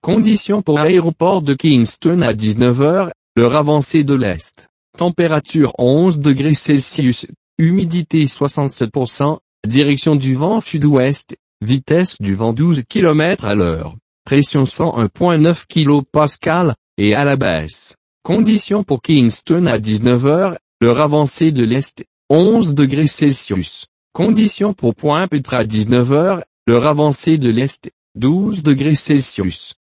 Conditions pour aéroport de Kingston à 19 heures, l'heure avancée de l'Est. Température 11 degrés Celsius, humidité 67%, direction du vent sud-ouest, vitesse du vent 12 km à l'heure, pression 101,9 kPa, et à la baisse. Conditions pour Kingston à 19 heures, l'heure avancée de l'Est, 11 degrés Celsius. Conditions pour Pointe-Pitre à 19 heures, l'heure avancée de l'Est, 12 degrés Celsius.